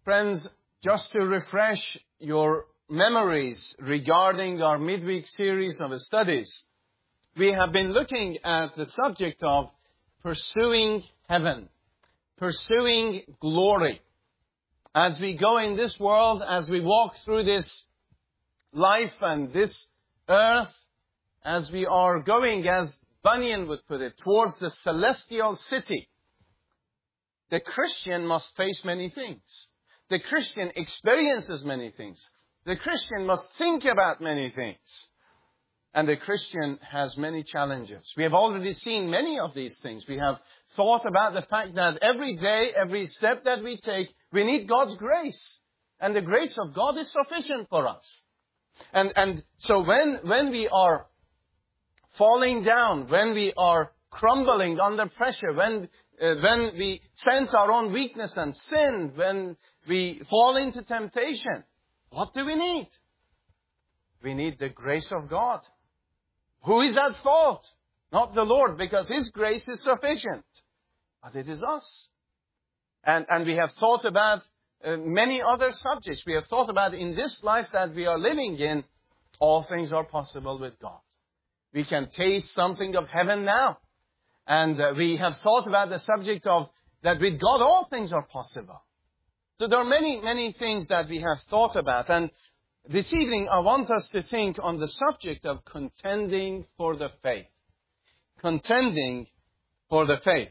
Friends, just to refresh your memories regarding our midweek series of studies, we have been looking at the subject of pursuing heaven, pursuing glory. As we go in this world, as we walk through this life and this earth, as we are going, as Bunyan would put it, towards the celestial city, the Christian must face many things. The Christian experiences many things. The Christian must think about many things. And the Christian has many challenges. We have already seen many of these things. We have thought about the fact that every day, every step that we take, we need God's grace. And the grace of God is sufficient for us. And so when we are falling down, when we are crumbling under pressure, when we sense our own weakness and sin, when we fall into temptation, what do we need? We need the grace of God. Who is at fault? Not the Lord, because His grace is sufficient. But it is us. And we have thought about many other subjects. We have thought about in this life that we are living in, all things are possible with God. We can taste something of heaven now. And we have thought about the subject of that with God all things are possible. So there are many, many things that we have thought about. And this evening I want us to think on the subject of contending for the faith. Contending for the faith.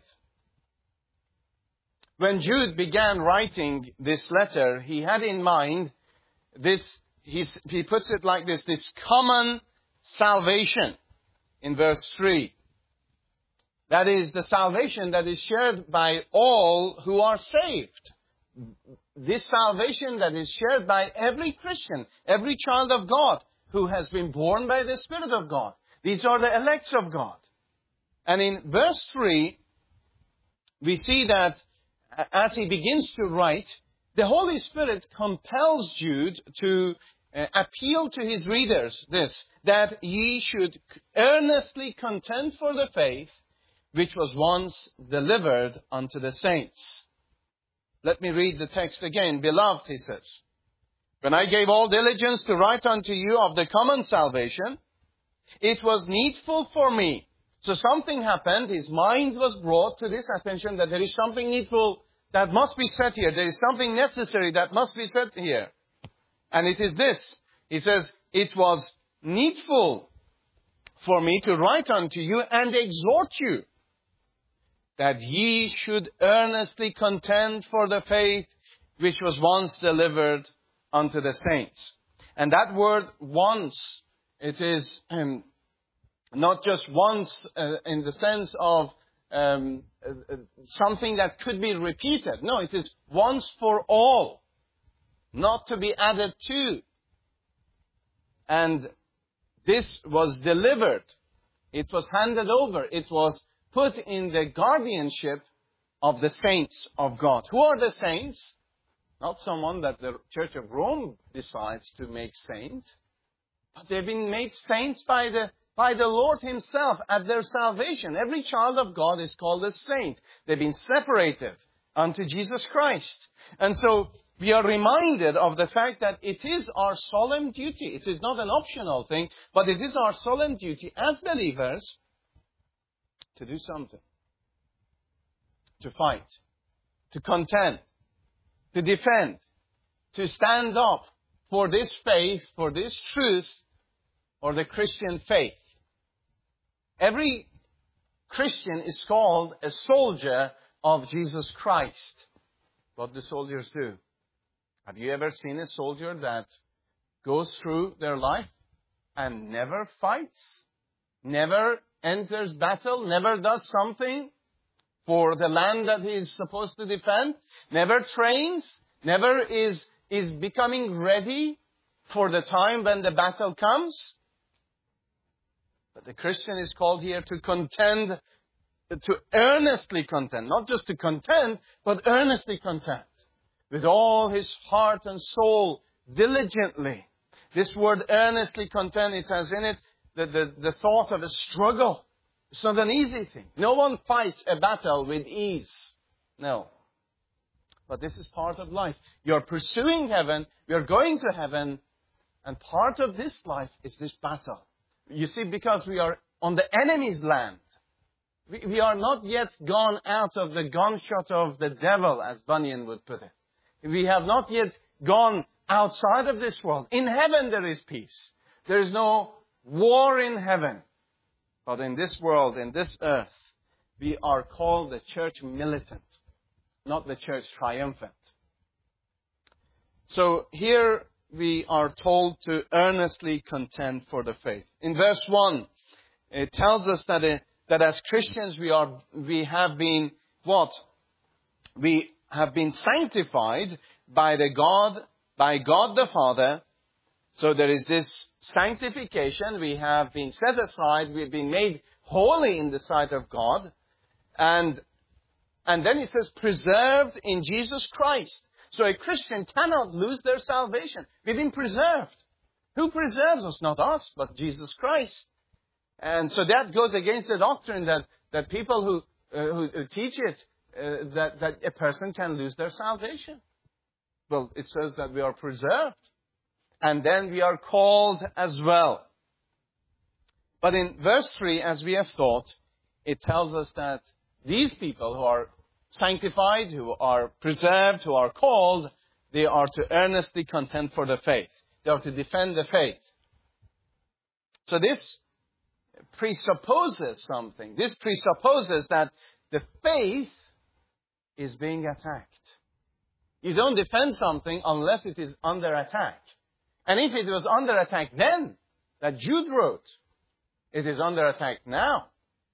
When Jude began writing this letter, he had in mind this, he puts it like this common salvation in verse 3. That is the salvation that is shared by all who are saved. This salvation that is shared by every Christian, every child of God who has been born by the Spirit of God. These are the elects of God. And in verse 3, we see that as he begins to write, the Holy Spirit compels Jude to appeal to his readers that ye should earnestly contend for the faith which was once delivered unto the saints. Let me read the text again. Beloved, he says, when I gave all diligence to write unto you of the common salvation, it was needful for me. So something happened. His mind was brought to this attention that there is something needful that must be said here. There is something necessary that must be said here. And it is this. He says, it was needful for me to write unto you and exhort you that ye should earnestly contend for the faith which was once delivered unto the saints. And that word once, it is not just once in the sense of something that could be repeated. No, it is once for all, not to be added to. And this was delivered. It was handed over. It was put in the guardianship of the saints of God. Who are the saints? Not someone that the Church of Rome decides to make saint, but they've been made saints by the Lord Himself at their salvation. Every child of God is called a saint. They've been separated unto Jesus Christ. And so we are reminded of the fact that it is our solemn duty. It is not an optional thing, but it is our solemn duty as believers to do something, to fight, to contend, to defend, to stand up for this faith, for this truth, or the Christian faith. Every Christian is called a soldier of Jesus Christ. What do soldiers do? Have you ever seen a soldier that goes through their life and never fights, never enters battle, never does something for the land that he is supposed to defend, never trains, never is becoming ready for the time when the battle comes? But the Christian is called here to contend, to earnestly contend, not just to contend, but earnestly contend. With all his heart and soul, diligently. This word earnestly contend, it has in it the thought of a struggle. It's not an easy thing. No one fights a battle with ease. No. But this is part of life. You're pursuing heaven. You're going to heaven. And part of this life is this battle. You see, because we are on the enemy's land. We are not yet gone out of the gunshot of the devil, as Bunyan would put it. We have not yet gone outside of this world. In heaven there is peace. There is no war in heaven. But in this world, in this earth, we are called the church militant, not the church triumphant. So here we are told to earnestly contend for the faith. In verse 1, it tells us that as Christians we have been what? We have been sanctified by God the Father. So there is this sanctification. We have been set aside. We've been made holy in the sight of God. And then it says, preserved in Jesus Christ. So a Christian cannot lose their salvation. We've been preserved. Who preserves us? Not us, but Jesus Christ. And so that goes against the doctrine that people who teach it, that a person can lose their salvation. Well, it says that we are preserved. And then we are called as well. But in verse 3, as we have thought, it tells us that these people who are sanctified, who are preserved, who are called, they are to earnestly contend for the faith. They are to defend the faith. So this presupposes something. This presupposes that the faith is being attacked. You don't defend something unless it is under attack. And if it was under attack then, that Jude wrote, it is under attack now.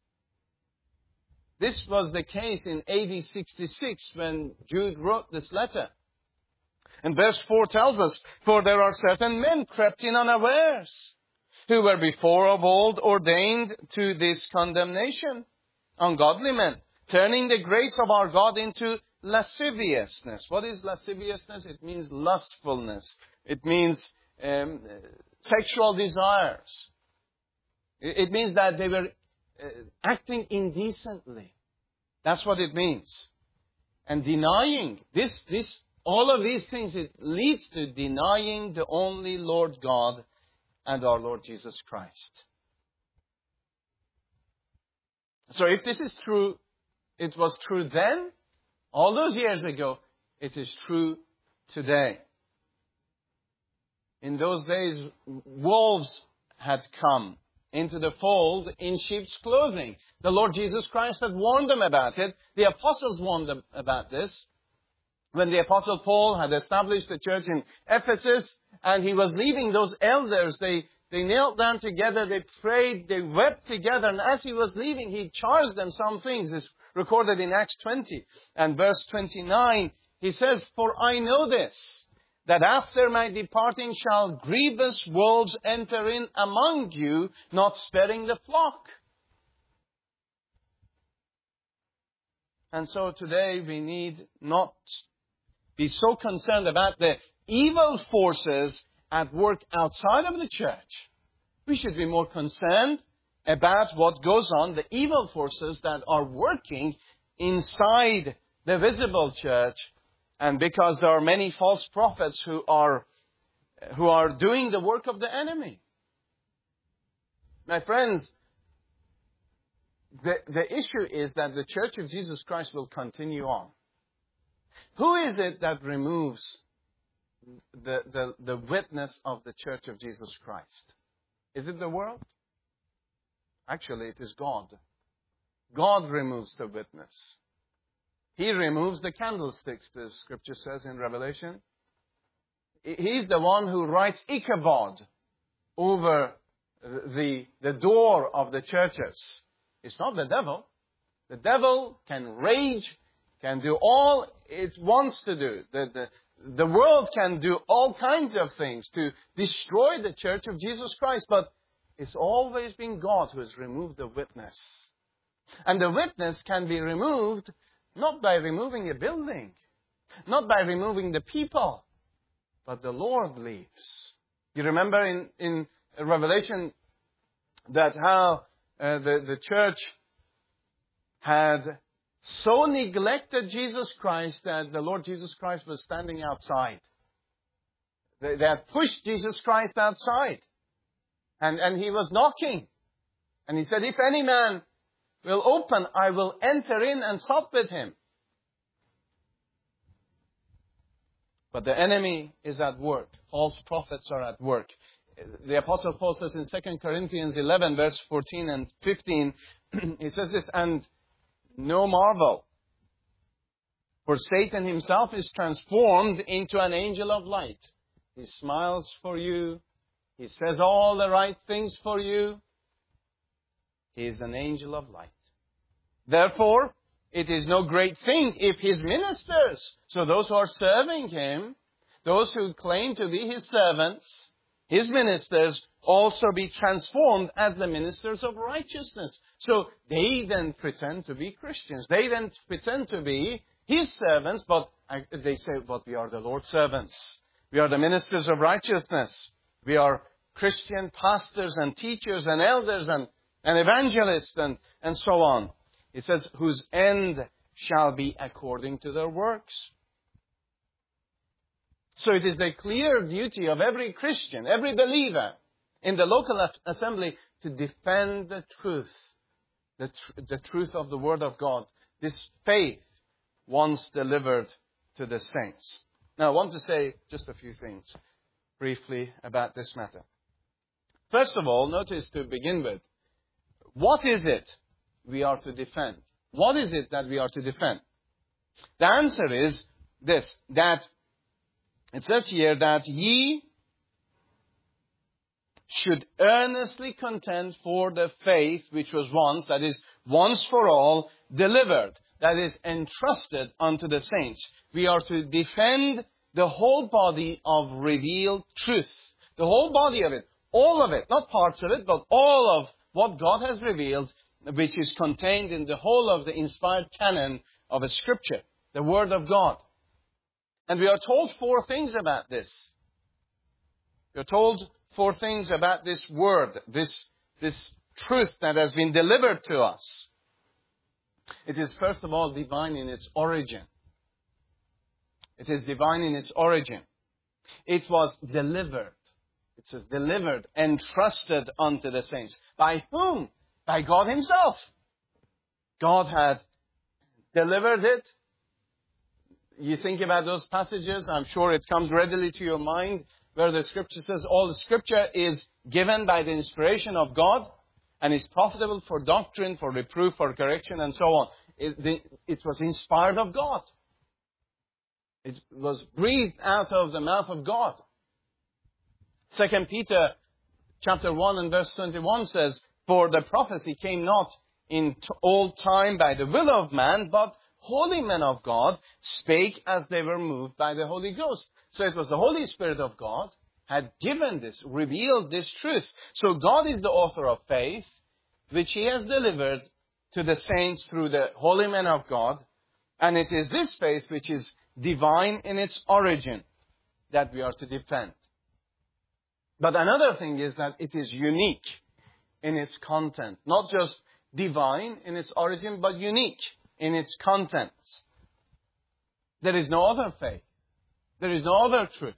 This was the case in AD 66 when Jude wrote this letter. And verse 4 tells us, for there are certain men crept in unawares, who were before of old ordained to this condemnation, ungodly men, turning the grace of our God into lasciviousness. What is lasciviousness? It means lustfulness. It means sexual desires. It means that they were acting indecently. That's what it means. And denying all of these things, it leads to denying the only Lord God and our Lord Jesus Christ. So if this is true, it was true then, all those years ago, it is true today. In those days, wolves had come into the fold in sheep's clothing. The Lord Jesus Christ had warned them about it. The apostles warned them about this. When the apostle Paul had established the church in Ephesus and he was leaving those elders, they knelt down together, they prayed, they wept together. And as he was leaving, he charged them some things. It's recorded in Acts 20 and verse 29. He says, for I know this, that after my departing shall grievous wolves enter in among you, not sparing the flock. And so today we need not be so concerned about the evil forces at work outside of the church. We should be more concerned about what goes on, the evil forces that are working inside the visible church. And because there are many false prophets who are doing the work of the enemy. My friends, the issue is that the Church of Jesus Christ will continue on. Who is it that removes the witness of the Church of Jesus Christ? Is it the world? Actually, it is God. God removes the witness. He removes the candlesticks, the scripture says in Revelation. He's the one who writes Ichabod over the door of the churches. It's not the devil. The devil can rage, can do all it wants to do. The world can do all kinds of things to destroy the church of Jesus Christ. But it's always been God who has removed the witness. And the witness can be removed not by removing a building, not by removing the people, but the Lord leaves. You remember in Revelation that how the church had so neglected Jesus Christ that the Lord Jesus Christ was standing outside. They had pushed Jesus Christ outside. And He was knocking. And He said, if any man will open, I will enter in and sup with him. But the enemy is at work. False prophets are at work. The Apostle Paul says in 2 Corinthians 11, verse 14 and 15, he says this, and no marvel, for Satan himself is transformed into an angel of light. He smiles for you. He says all the right things for you. He is an angel of light. Therefore, it is no great thing if His ministers, so those who are serving Him, those who claim to be His servants, His ministers, also be transformed as the ministers of righteousness. So they then pretend to be Christians. They then pretend to be His servants, but they say, but we are the Lord's servants. We are the ministers of righteousness. We are Christian pastors and teachers and elders and evangelists and so on. It says, whose end shall be according to their works. So it is the clear duty of every Christian, every believer in the local assembly to defend the truth, the truth of the Word of God, this faith once delivered to the saints. Now I want to say just a few things briefly about this matter. First of all, notice to begin with, what is it we are to defend? What is it that we are to defend? The answer is this, that it says here that ye should earnestly contend for the faith which was once, that is, once for all, delivered, that is, entrusted unto the saints. We are to defend the whole body of revealed truth. The whole body of it, all of it, not parts of it, but all of what God has revealed, which is contained in the whole of the inspired canon of a Scripture, the Word of God. And we are told four things about this. We are told four things about this Word, this truth that has been delivered to us. It is, first of all, divine in its origin. It is divine in its origin. It was delivered. It says delivered, entrusted unto the saints. By whom? By God Himself. God had delivered it. You think about those passages, I'm sure it comes readily to your mind, where the Scripture says all the Scripture is given by the inspiration of God and is profitable for doctrine, for reproof, for correction, and so on. It was inspired of God. It was breathed out of the mouth of God. 2 Peter chapter 1 and verse 21 says, for the prophecy came not in old time by the will of man, but holy men of God spake as they were moved by the Holy Ghost. So it was the Holy Spirit of God had given this, revealed this truth. So God is the author of faith, which He has delivered to the saints through the holy men of God. And it is this faith which is divine in its origin that we are to defend. But another thing is that it is unique in its content. Not just divine in its origin, but unique in its contents. There is no other faith. There is no other truth.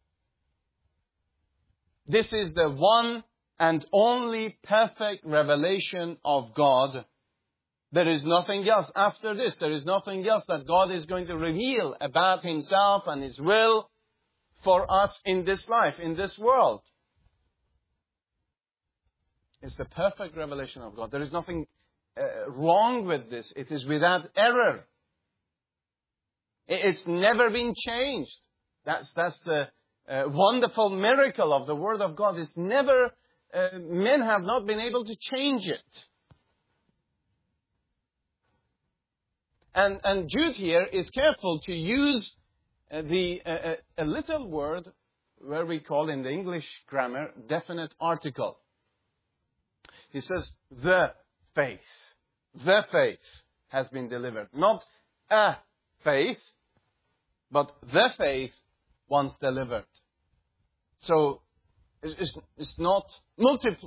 This is the one and only perfect revelation of God. There is nothing else after this. There is nothing else that God is going to reveal about Himself and His will for us in this life, in this world. It's the perfect revelation of God. There is nothing wrong with this. It is without error. It's never been changed. That's the wonderful miracle of the Word of God. It's never, men have not been able to change it. And Jude here is careful to use a little word where we call in the English grammar definite article. He says, the faith. The faith has been delivered. Not a faith, but the faith once delivered. So, it's not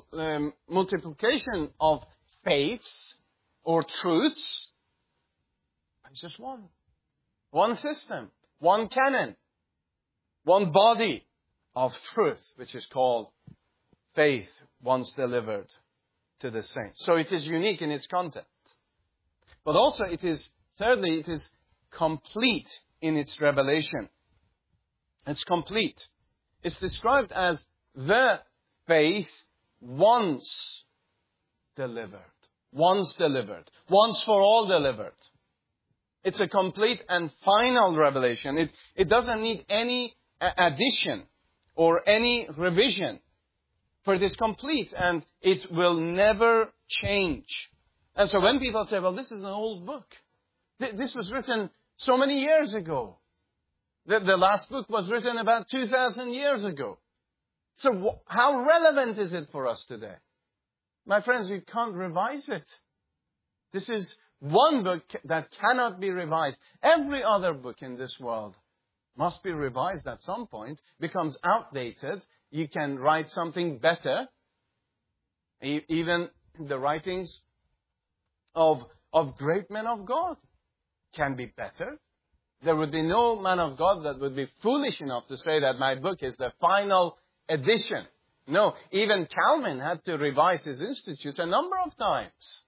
multiplication of faiths or truths. It's just one. One system. One canon. One body of truth, which is called faith once delivered to the saints. So it is unique in its content. But also thirdly, it is complete in its revelation. It's complete. It's described as the faith once delivered. Once delivered. Once for all delivered. It's a complete and final revelation. It doesn't need any addition or any revision. For it is complete and it will never change. And so when people say, well, this is an old book. This was written so many years ago. The last book was written about 2,000 years ago. So how relevant is it for us today? My friends, you can't revise it. This is one book that cannot be revised. Every other book in this world must be revised at some point, becomes outdated. You can write something better. Even the writings of great men of God can be better. There would be no man of God that would be foolish enough to say that my book is the final edition. No, even Calvin had to revise his Institutes a number of times.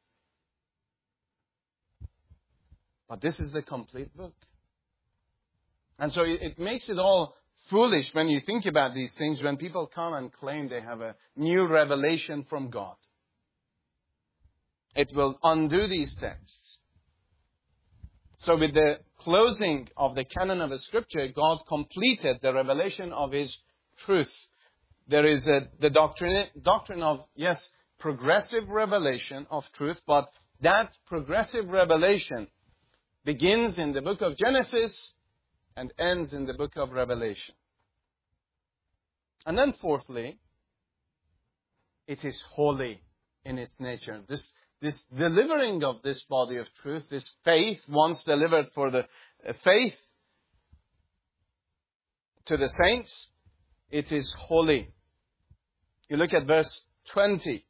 But this is the complete book. And so it makes it all foolish when you think about these things, when people come and claim they have a new revelation from God. It will undo these texts. So with the closing of the canon of the Scripture, God completed the revelation of His truth. There is the doctrine of, yes, progressive revelation of truth, but that progressive revelation begins in the book of Genesis and ends in the book of Revelation. And then fourthly, it is holy in its nature. This delivering of this body of truth, this faith, once delivered for the faith to the saints, it is holy. You look at verse 20.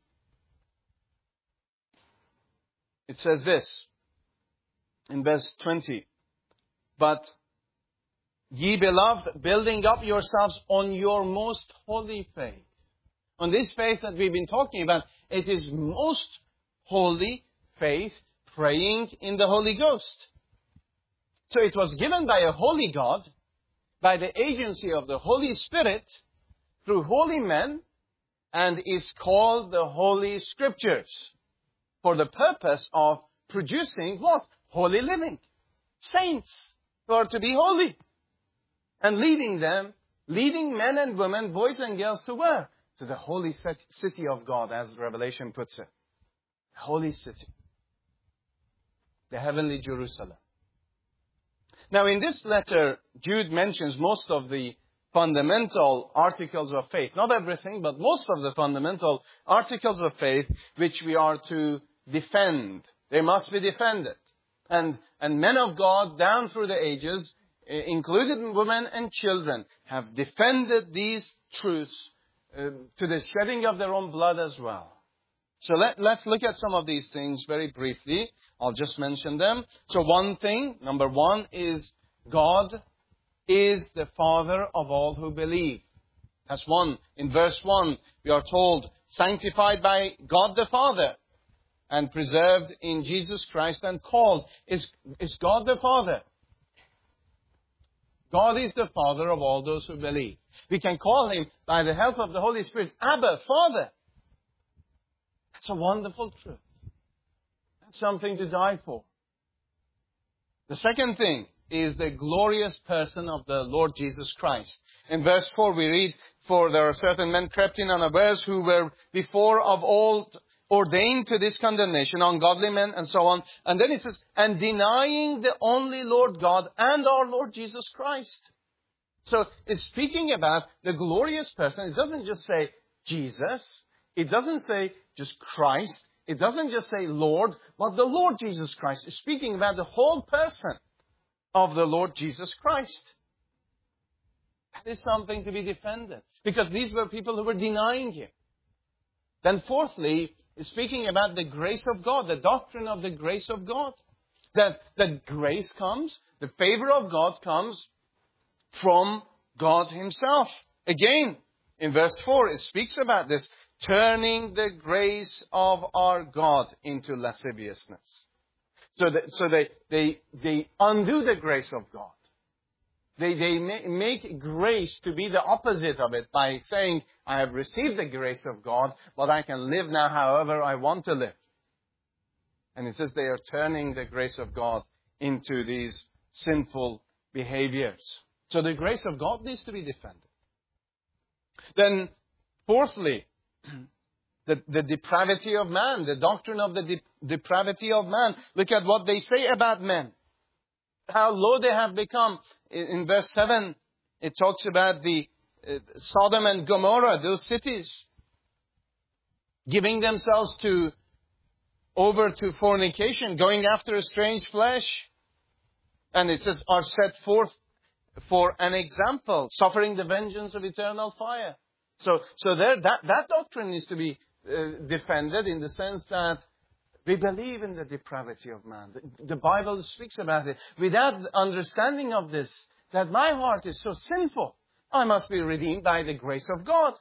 It says this, in verse 20, but ye beloved, building up yourselves on your most holy faith. On this faith that we've been talking about, it is most holy faith, praying in the Holy Ghost. So it was given by a holy God, by the agency of the Holy Spirit, through holy men, and is called the Holy Scriptures, for the purpose of producing what? Holy living. Saints who are to be holy. And leading men and women, boys and girls, to where? To the holy city of God, as Revelation puts it. Holy city. The heavenly Jerusalem. Now in this letter, Jude mentions most of the fundamental articles of faith. Not everything, but most of the fundamental articles of faith which we are to defend. They must be defended. And men of God down through the ages, including women and children, have defended these truths to the shedding of their own blood as well. So let's look at some of these things very briefly. I'll just mention them. So one thing, number one, is God is the Father of all who believe. That's one. In verse 1, we are told, sanctified by God the Father and preserved in Jesus Christ and called. Is God the Father? God is the Father of all those who believe. We can call Him, by the help of the Holy Spirit, Abba, Father. That's a wonderful truth. That's something to die for. The second thing is the glorious person of the Lord Jesus Christ. In verse 4 we read, for there are certain men crept in unawares who were before of old ordained to this condemnation, ungodly men and so on. And then it says, and denying the only Lord God and our Lord Jesus Christ. So it's speaking about the glorious person. It doesn't just say Jesus. It doesn't say just Christ. It doesn't just say Lord, but the Lord Jesus Christ. It's speaking about the whole person of the Lord Jesus Christ. That is something to be defended, because these were people who were denying Him. Then fourthly, is speaking about the grace of God, the doctrine of the grace of God. that grace comes, the favor of God comes from God Himself. Again, in verse 4, it speaks about this, turning the grace of our God into lasciviousness. So they undo the grace of God. They make grace to be the opposite of it by saying, I have received the grace of God, but I can live now however I want to live. And it says they are turning the grace of God into these sinful behaviors. So the grace of God needs to be defended. Then, fourthly, the depravity of man, the doctrine of the depravity of man. Look at what they say about men. How low they have become. In verse 7, it talks about the Sodom and Gomorrah, those cities, giving themselves over to fornication, going after a strange flesh. And it says, are set forth for an example, suffering the vengeance of eternal fire. So there, that doctrine needs to be defended in the sense that we believe in the depravity of man. The Bible speaks about it. Without understanding of this, that my heart is so sinful, I must be redeemed by the grace of God.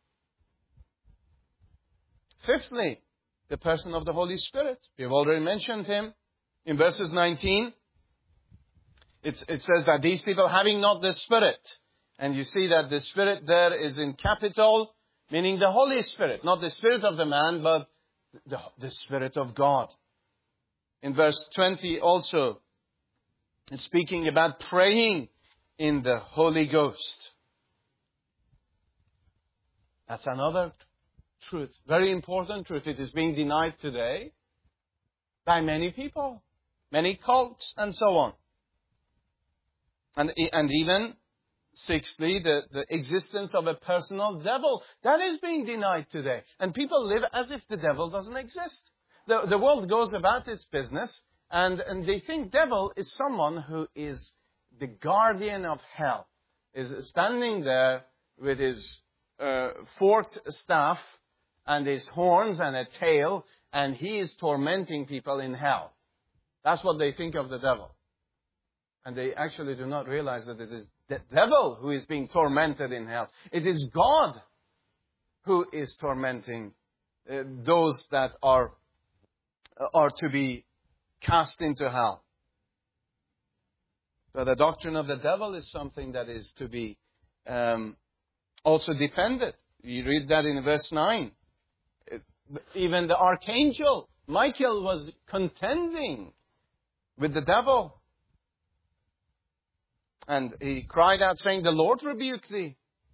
Fifthly, the person of the Holy Spirit. We have already mentioned Him. In verses 19, it says that these people having not the Spirit, and you see that the Spirit there is in capital, meaning the Holy Spirit, not the Spirit of the man, but the Spirit of God. In verse 20 also, it's speaking about praying in the Holy Ghost. That's another truth, very important truth. It is being denied today by many people, many cults, and so on. And even, sixthly, the existence of a personal devil. That is being denied today. And people live as if the devil doesn't exist. The world goes about its business, and they think devil is someone who is the guardian of hell, is standing there with his forked staff and his horns and a tail, and he is tormenting people in hell. That's what they think of the devil. And they actually do not realize that it is the devil who is being tormented in hell. It is God who is tormenting those that are to be cast into hell. So the doctrine of the devil is something that is to be also defended. You read that in verse 9. Even the archangel Michael was contending with the devil. And he cried out saying, the Lord rebuke thee.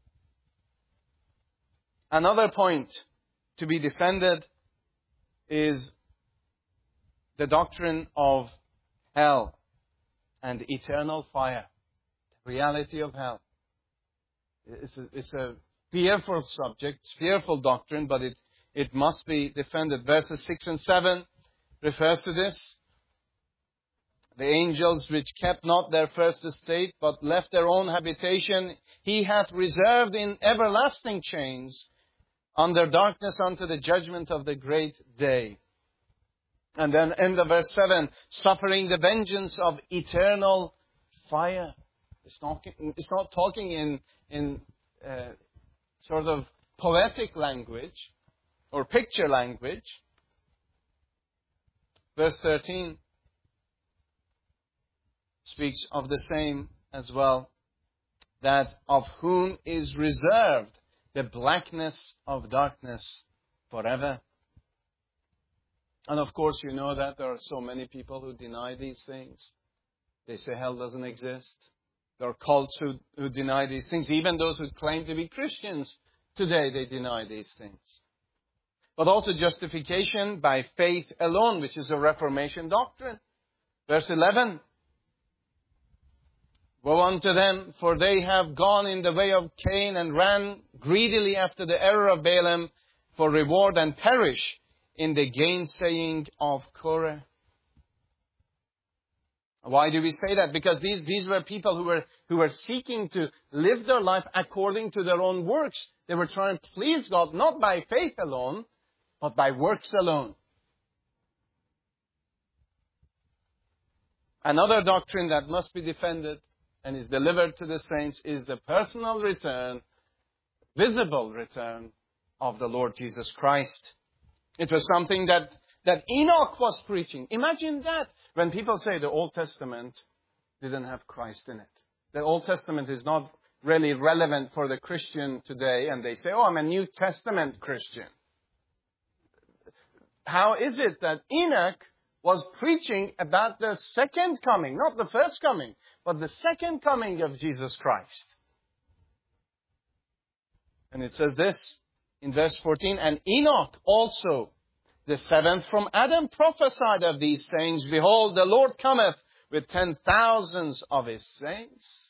Another point to be defended is the doctrine of hell and eternal fire. The reality of hell. It's a fearful subject, fearful doctrine, but it must be defended. Verses 6 and 7 refers to this. The angels which kept not their first estate, but left their own habitation, He hath reserved in everlasting chains under darkness unto the judgment of the great day. And then end of verse 7, suffering the vengeance of eternal fire. It's not talking in sort of poetic language or picture language. Verse 13 speaks of the same as well, that of whom is reserved the blackness of darkness forever. And of course you know that there are so many people who deny these things. They say hell doesn't exist. There are cults who deny these things. Even those who claim to be Christians today, they deny these things. But also justification by faith alone, which is a Reformation doctrine. Verse 11. Woe unto them, for they have gone in the way of Cain and ran greedily after the error of Balaam for reward and perish in the gainsaying of Korah. Why do we say that? Because these were people who were seeking to live their life according to their own works. They were trying to please God, not by faith alone, but by works alone. Another doctrine that must be defended and is delivered to the saints is the personal return, visible return of the Lord Jesus Christ. It was something that Enoch was preaching. Imagine that. When people say the Old Testament didn't have Christ in it. The Old Testament is not really relevant for the Christian today, and they say, oh, I'm a New Testament Christian. How is it that Enoch was preaching about the second coming, not the first coming, but the second coming of Jesus Christ? And it says this in verse 14, and Enoch also, the seventh from Adam, prophesied of these sayings, behold, the Lord cometh with 10,000s of his saints.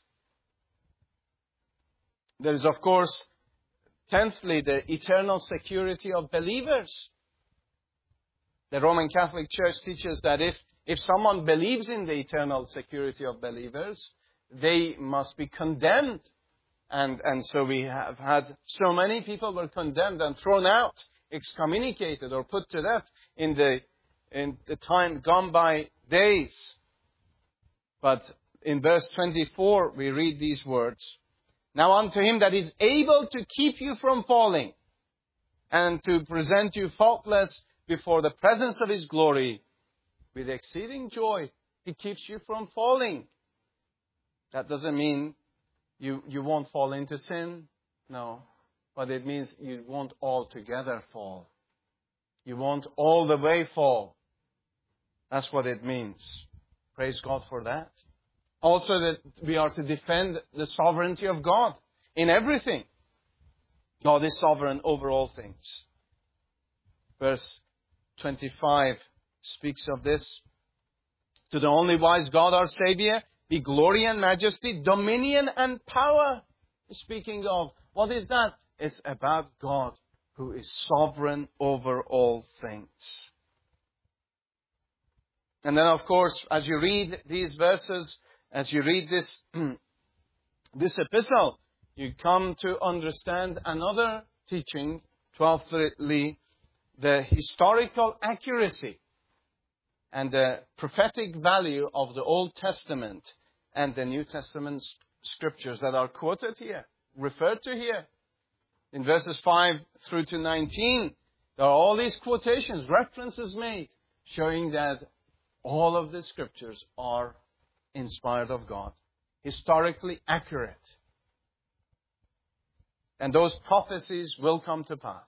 There is, of course, tenthly, the eternal security of believers. The Roman Catholic Church teaches that if someone believes in the eternal security of believers, they must be condemned. And so we have had so many people were condemned and thrown out, excommunicated or put to death in the time gone by days. But in verse 24, we read these words. Now unto him that is able to keep you from falling and to present you faultless before the presence of his glory with exceeding joy. He keeps you from falling. That doesn't mean you won't fall into sin. No. But it means you won't altogether fall. You won't all the way fall. That's what it means. Praise God for that. Also that we are to defend the sovereignty of God in everything. God is sovereign over all things. Verse 25 speaks of this. To the only wise God our Savior be glory and majesty, dominion and power. Speaking of, what is that? It's about God who is sovereign over all things. And then, of course, as you read these verses, as you read this epistle, you come to understand another teaching, 12thly, the historical accuracy and the prophetic value of the Old Testament and the New Testament scriptures that are quoted here, referred to here. In verses 5 through to 19, there are all these quotations, references made, showing that all of the scriptures are inspired of God, historically accurate. And those prophecies will come to pass.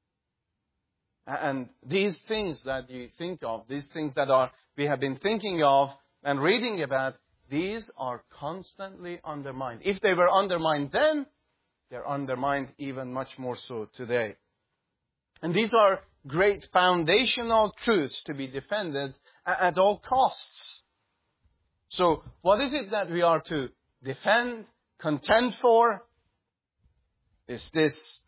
And these things that you think of, these things that we have been thinking of and reading about, these are constantly undermined. If they were undermined then, they're undermined even much more so today. And these are great foundational truths to be defended at all costs. So what is it that we are to defend, contend for? Is this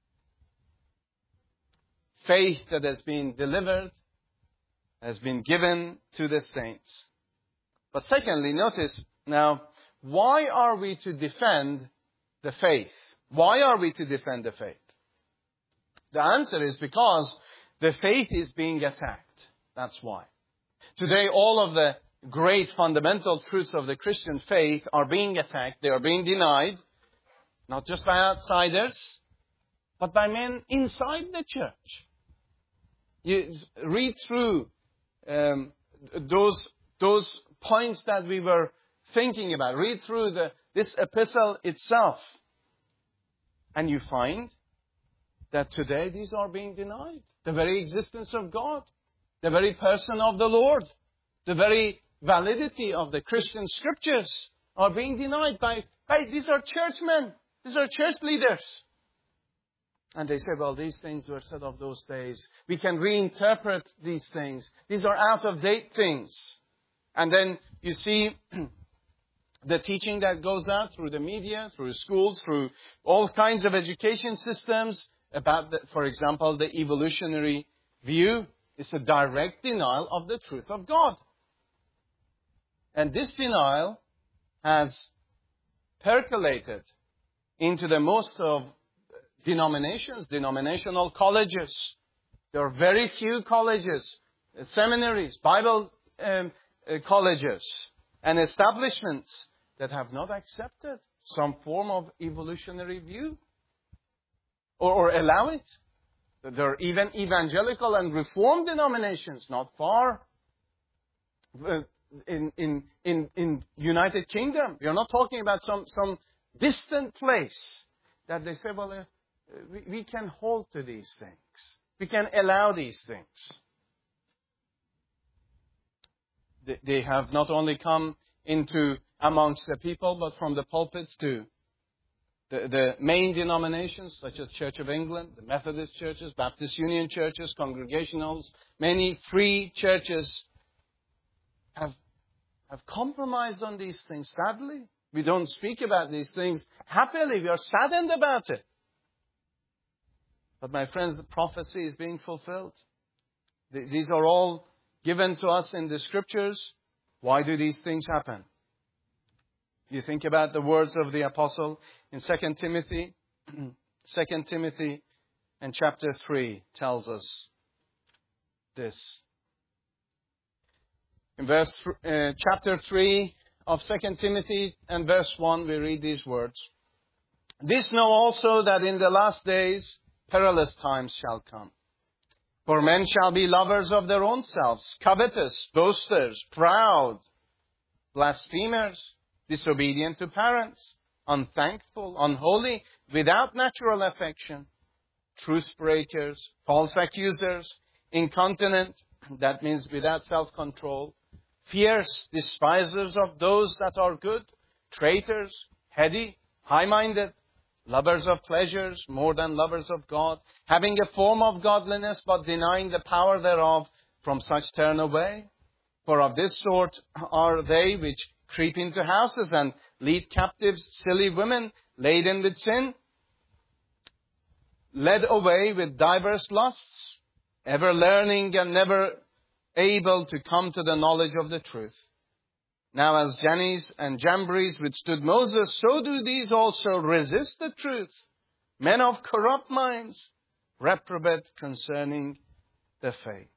faith that has been delivered, has been given to the saints. But secondly, notice now, why are we to defend the faith? Why are we to defend the faith? The answer is because the faith is being attacked. That's why. Today, all of the great fundamental truths of the Christian faith are being attacked. They are being denied, not just by outsiders, but by men inside the church. You read through those points that we were thinking about. Read through this epistle itself. And you find that today these are being denied. The very existence of God, the very person of the Lord, the very validity of the Christian scriptures are being denied by these are churchmen, these are church leaders. And they say, well, these things were said of those days. We can reinterpret these things. These are out-of-date things. And then you see the teaching that goes out through the media, through schools, through all kinds of education systems about, for example, the evolutionary view. It's a direct denial of the truth of God. And this denial has percolated into the most of denominations, denominational colleges. There are very few colleges, seminaries, Bible colleges and establishments that have not accepted some form of evolutionary view or allow it. There are even evangelical and reformed denominations not far in United Kingdom. We are not talking about some distant place that they say, well, we can hold to these things. We can allow these things. They have not only come into amongst the people, but from the pulpits to the main denominations, such as Church of England, the Methodist churches, Baptist Union churches, Congregationals, many free churches have compromised on these things, sadly. We don't speak about these things happily. We are saddened about it. But my friends, the prophecy is being fulfilled. These are all given to us in the Scriptures. Why do these things happen? You think about the words of the apostle in 2 Timothy. 2 Timothy and chapter 3 tells us this. In chapter 3 of 2 Timothy and verse 1, we read these words. This know also that in the last days perilous times shall come. For men shall be lovers of their own selves, covetous, boasters, proud, blasphemers, disobedient to parents, unthankful, unholy, without natural affection, truce breakers, false accusers, incontinent, that means without self-control, fierce, despisers of those that are good, traitors, heady, high-minded, lovers of pleasures more than lovers of God, having a form of godliness but denying the power thereof, from such turn away. For of this sort are they which creep into houses and lead captive silly women laden with sin, led away with diverse lusts, ever learning and never able to come to the knowledge of the truth. Now as Jannes and Jambres withstood Moses, so do these also resist the truth. Men of corrupt minds, reprobate concerning the faith.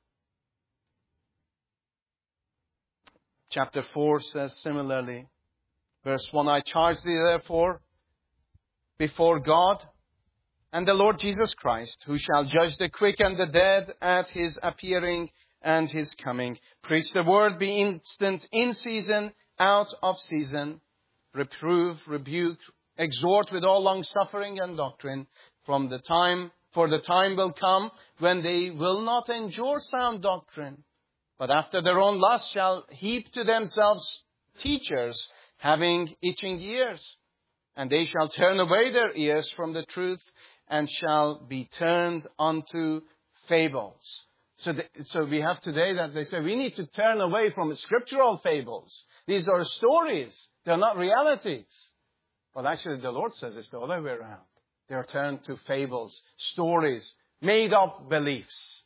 Chapter 4 says similarly, verse 1, I charge thee therefore before God and the Lord Jesus Christ, who shall judge the quick and the dead at his appearing and his coming. Preach the word, be instant, in season, out of season. Reprove, rebuke, exhort with all long suffering and doctrine. For the time will come when they will not endure sound doctrine, but after their own lust shall heap to themselves teachers, having itching ears. And they shall turn away their ears from the truth, and shall be turned unto fables. So we have today that they say we need to turn away from scriptural fables. These are stories. They're not realities. But actually the Lord says it's the other way around. They are turned to fables, stories, made up beliefs.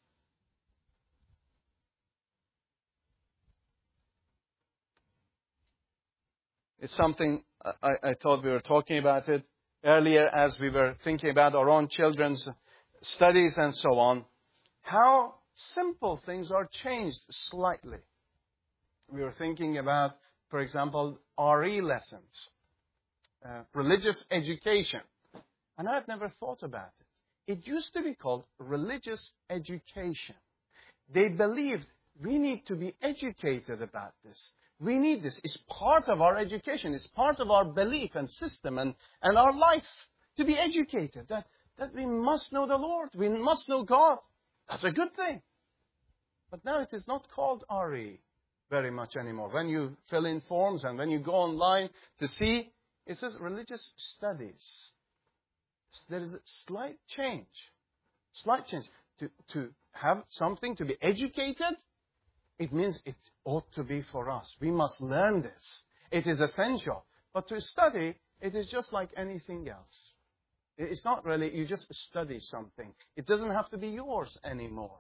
It's something I thought we were talking about it earlier as we were thinking about our own children's studies and so on. How simple things are changed slightly. We were thinking about, for example, RE lessons, religious education. And I had never thought about it. It used to be called religious education. They believed we need to be educated about this. We need this. It's part of our education. It's part of our belief and system and our life to be educated. That we must know the Lord. We must know God. That's a good thing. But now it is not called RE very much anymore. When you fill in forms and when you go online to see, it says religious studies. There is a slight change. Slight change. To have something to be educated, it means it ought to be for us. We must learn this. It is essential. But to study, it is just like anything else. It's not really, you just study something. It doesn't have to be yours anymore.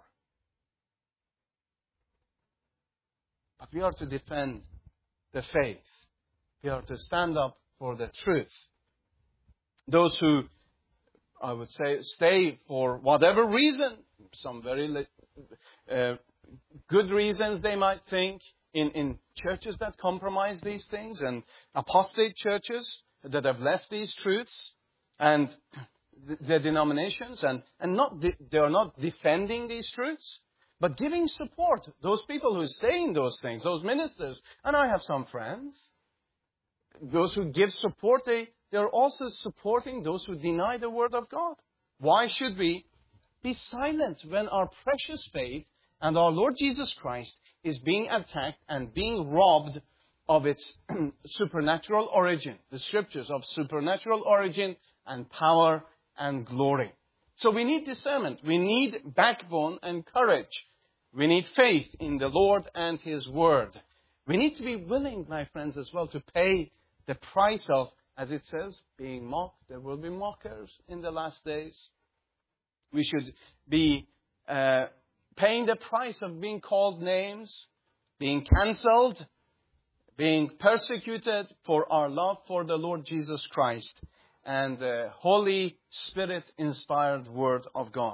But we are to defend the faith. We are to stand up for the truth. Those who, I would say, stay for whatever reason, some very good reasons they might think, in churches that compromise these things, and apostate churches that have left these truths, and the denominations, and they are not defending these truths, but giving support. Those people who say those things, those ministers, and I have some friends, those who give support, they are also supporting those who deny the Word of God. Why should we be silent when our precious faith and our Lord Jesus Christ is being attacked and being robbed of its supernatural origin? The Scriptures of supernatural origin and power and glory. So we need discernment. We need backbone and courage. We need faith in the Lord and His Word. We need to be willing, my friends, as well, to pay the price of, as it says, being mocked. There will be mockers in the last days. We should be paying the price of being called names, being cancelled, being persecuted for our love for the Lord Jesus Christ and the Holy Spirit-inspired Word of God.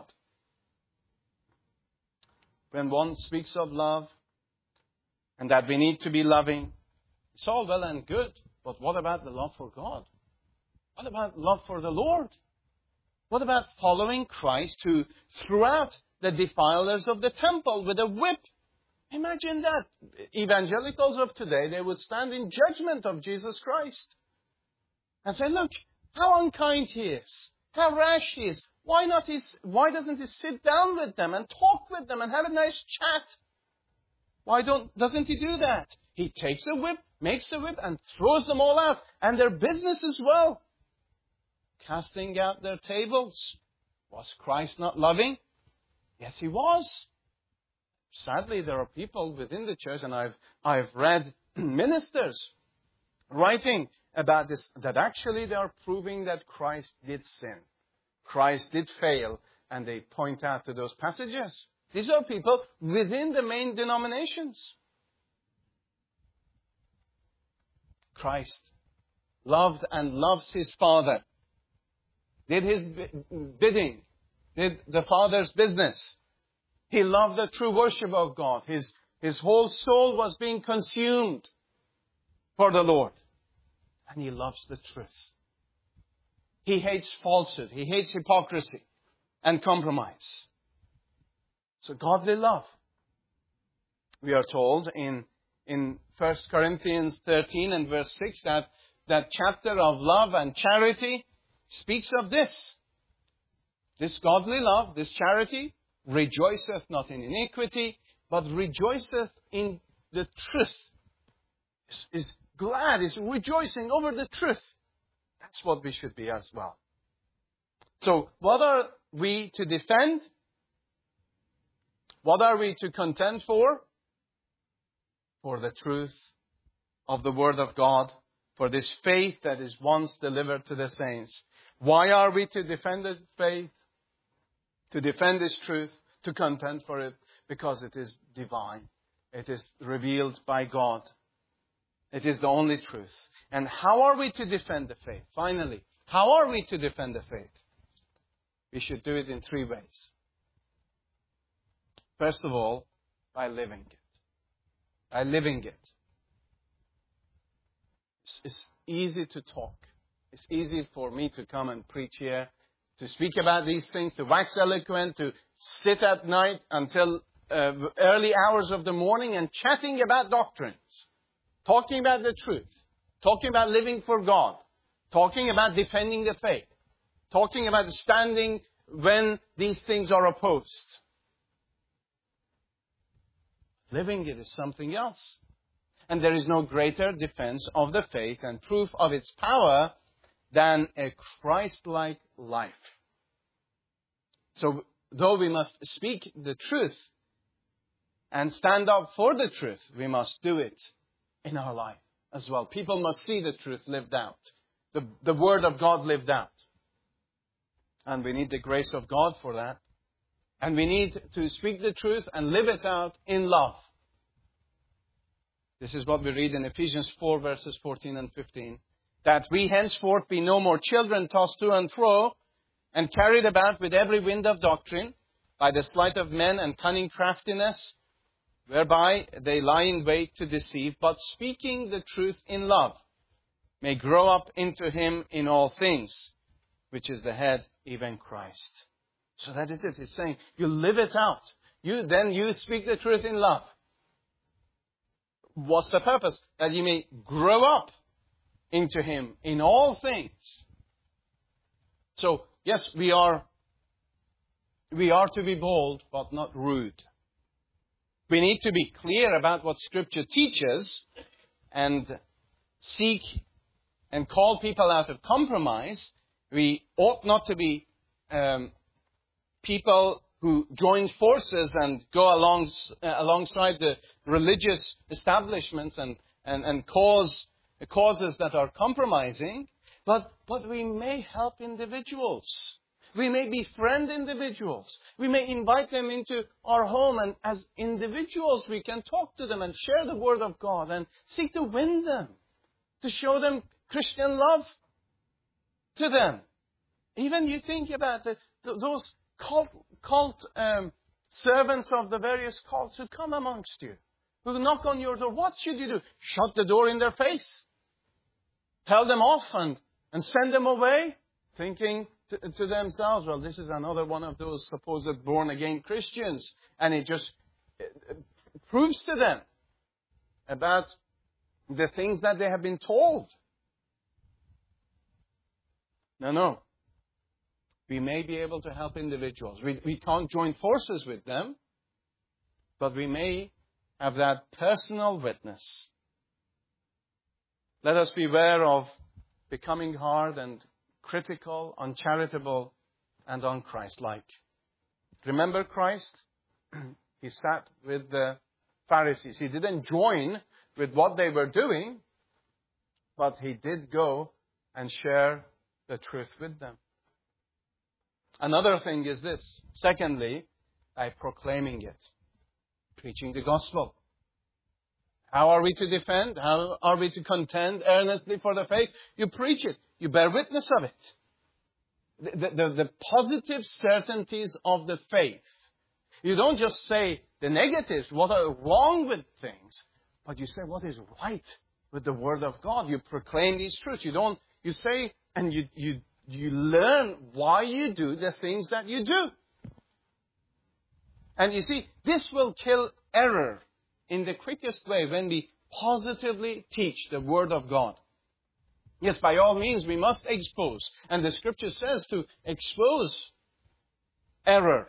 When one speaks of love and that we need to be loving, it's all well and good, but what about the love for God? What about love for the Lord? What about following Christ who threw out the defilers of the temple with a whip? Imagine that. Evangelicals of today, they would stand in judgment of Jesus Christ and say, look, how unkind He is, how rash He is. Why doesn't He sit down with them and talk with them and have a nice chat? Doesn't He do that? He takes a whip, makes a whip, and throws them all out, and their business as well. Casting out their tables. Was Christ not loving? Yes, He was. Sadly, there are people within the church, and I've read ministers writing about this, that actually they are proving that Christ did sin. Christ did fail, and they point out to those passages. These are people within the main denominations. Christ loved and loves His Father, did His bidding, did the Father's business. He loved the true worship of God. His whole soul was being consumed for the Lord. And He loves the truth. He hates falsehood. He hates hypocrisy and compromise. So godly love. We are told in 1 Corinthians 13 and verse 6 that chapter of love and charity speaks of this. This godly love, this charity, rejoiceth not in iniquity, but rejoiceth in the truth. Is glad, is rejoicing over the truth. That's what we should be as well. So, what are we to defend? What are we to contend for? For the truth of the Word of God, for this faith that is once delivered to the saints. Why are we to defend the faith? To defend this truth, to contend for it, because it is divine. It is revealed by God. It is the only truth. And how are we to defend the faith? Finally, how are we to defend the faith? We should do it in 3 ways. First of all, by living it. By living it. It's easy to talk. It's easy for me to come and preach here, to speak about these things, to wax eloquent, to sit at night until early hours of the morning and chatting about doctrines, talking about the truth, talking about living for God, talking about defending the faith, talking about standing when these things are opposed. Living it is something else. And there is no greater defense of the faith and proof of its power than a Christ-like life. So, though we must speak the truth and stand up for the truth, we must do it in our life as well. People must see the truth lived out, the Word of God lived out. And we need the grace of God for that. And we need to speak the truth and live it out in love. This is what we read in Ephesians 4 verses 14 and 15. That we henceforth be no more children tossed to and fro and carried about with every wind of doctrine by the sleight of men and cunning craftiness, whereby they lie in wait to deceive, but speaking the truth in love, may grow up into him in all things, which is the head, even Christ. So that is it. It's saying, you live it out. Then you speak the truth in love. What's the purpose? That you may grow up into him in all things. So, yes, we are to be bold, but not rude. We need to be clear about what Scripture teaches and seek and call people out of compromise. We ought not to be people who join forces and go alongside the religious establishments and causes that are compromising. But we may help individuals. We may befriend individuals. We may invite them into our home, and as individuals we can talk to them and share the Word of God and seek to win them, to show them Christian love to them. Even you think about it, those cult servants of the various cults who come amongst you, who knock on your door. What should you do? Shut the door in their face? Tell them off and send them away? Thinking to themselves, well, this is another one of those supposed born-again Christians. And it just proves to them about the things that they have been told. No. We may be able to help individuals. We can't join forces with them, but we may have that personal witness. Let us beware of becoming hard and critical, uncharitable, and unchristlike. Remember Christ? He sat with the Pharisees. He didn't join with what they were doing, but he did go and share the truth with them. Another thing is this. Secondly, by proclaiming it. Preaching the gospel. How are we to defend? How are we to contend earnestly for the faith? You preach it. You bear witness of it. The positive certainties of the faith. You don't just say the negatives, what are wrong with things, but you say what is right with the Word of God. You proclaim these truths. You say and you learn why you do the things that you do. And you see, this will kill error in the quickest way when we positively teach the Word of God. Yes, by all means, we must expose. And the Scripture says to expose error.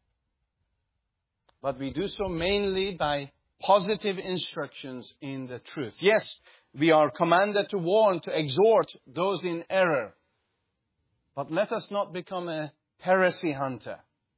But we do so mainly by positive instructions in the truth. Yes, we are commanded to warn, to exhort those in error. But let us not become a heresy hunter.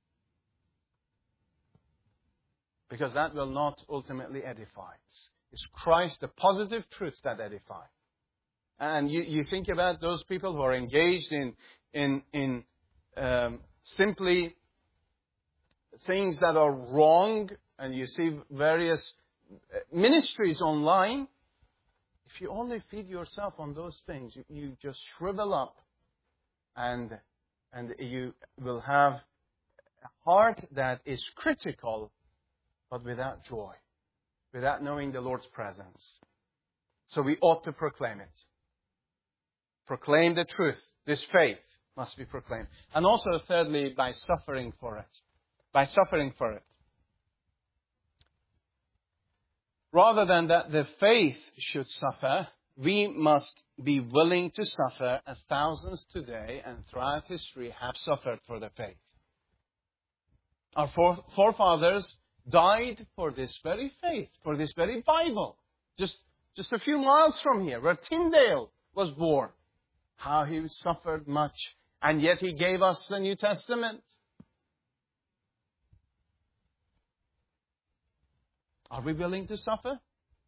Because that will not ultimately edify. It's Christ, the positive truths that edify. And you think about those people who are engaged in simply things that are wrong, and you see various ministries online. If you only feed yourself on those things, you just shrivel up, and you will have a heart that is critical, but without joy, without knowing the Lord's presence. So we ought to proclaim it. Proclaim the truth. This faith must be proclaimed. And also, thirdly, by suffering for it. By suffering for it. Rather than that the faith should suffer, we must be willing to suffer as thousands today and throughout history have suffered for the faith. Our forefathers died for this very faith, for this very Bible. Just a few miles from here, where Tyndale was born. How he suffered much, and yet he gave us the New Testament. Are we willing to suffer?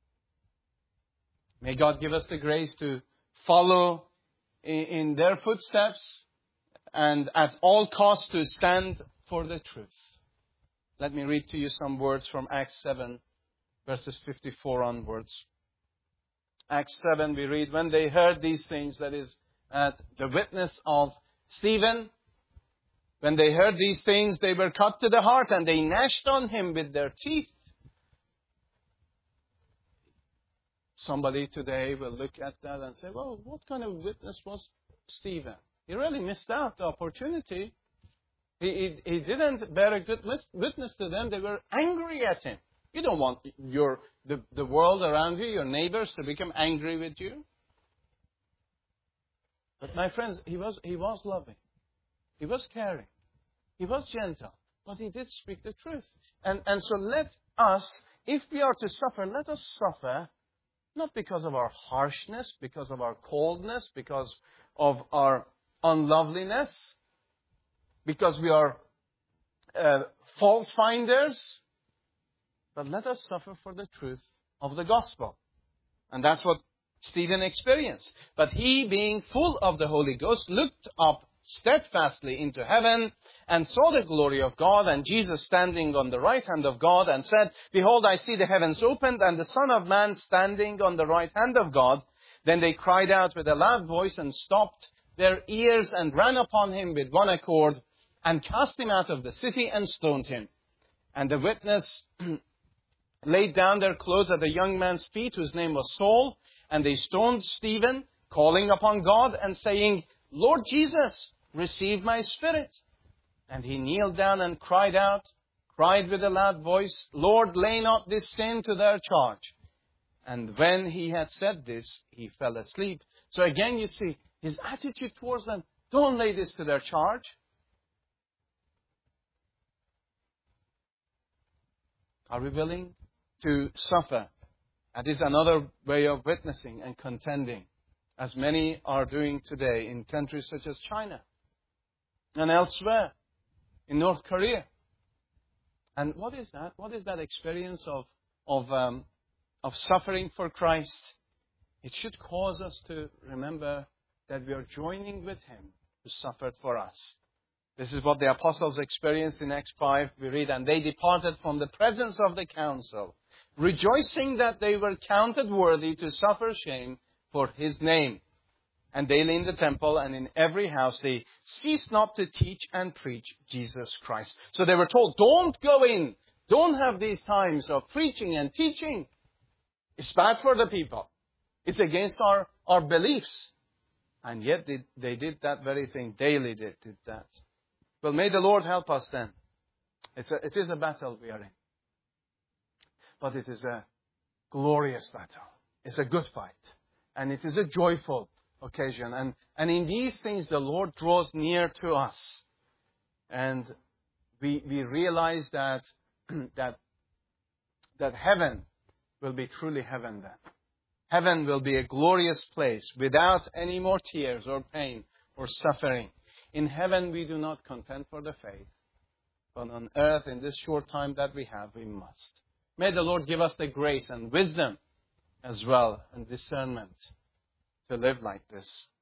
May God give us the grace to follow in their footsteps and at all costs to stand for the truth. Let me read to you some words from Acts 7, verses 54 onwards. Acts 7, we read, when they heard these things, that is, at the witness of Stephen, when they heard these things, they were cut to the heart, and they gnashed on him with their teeth somebody today will look at that and say, well, what kind of witness was Stephen? He really missed out the opportunity. He didn't bear a good witness to them. They were angry at him. You don't want the world around you, your neighbors, to become angry with you. But my friends, he was loving. He was caring. He was gentle. But he did speak the truth. And so let us, if we are to suffer, let us suffer not because of our harshness, because of our coldness, because of our unloveliness, because we are fault finders, but let us suffer for the truth of the gospel. And that's what Stephen experienced. But he, being full of the Holy Ghost, looked up steadfastly into heaven and saw the glory of God and Jesus standing on the right hand of God, and said, Behold, I see the heavens opened and the Son of Man standing on the right hand of God. Then they cried out with a loud voice and stopped their ears and ran upon him with one accord and cast him out of the city and stoned him. And the witness laid down their clothes at the young man's feet, whose name was Saul, and they stoned Stephen, calling upon God and saying, Lord Jesus, receive my spirit. And he kneeled down and cried with a loud voice, Lord, lay not this sin to their charge. And when he had said this, he fell asleep. So again, you see, his attitude towards them, don't lay this to their charge. Are we willing to suffer? That is another way of witnessing and contending, as many are doing today in countries such as China and elsewhere, in North Korea. And what is that? What is that experience of suffering for Christ? It should cause us to remember that we are joining with Him who suffered for us. This is what the apostles experienced in Acts 5. We read, and they departed from the presence of the council, rejoicing that they were counted worthy to suffer shame for His name. And daily in the temple and in every house they ceased not to teach and preach Jesus Christ. So they were told, don't go in. Don't have these times of preaching and teaching. It's bad for the people. It's against our beliefs. And yet they did that very thing. Daily they did that. Well, may the Lord help us then. It is a battle we are in. But it is a glorious battle. It's a good fight. And it is a joyful occasion. And in these things, the Lord draws near to us. And we realize that heaven will be truly heaven then. Heaven will be a glorious place without any more tears or pain or suffering. In heaven, we do not contend for the faith. But on earth, in this short time that we have, we must. May the Lord give us the grace and wisdom as well and discernment to live like this.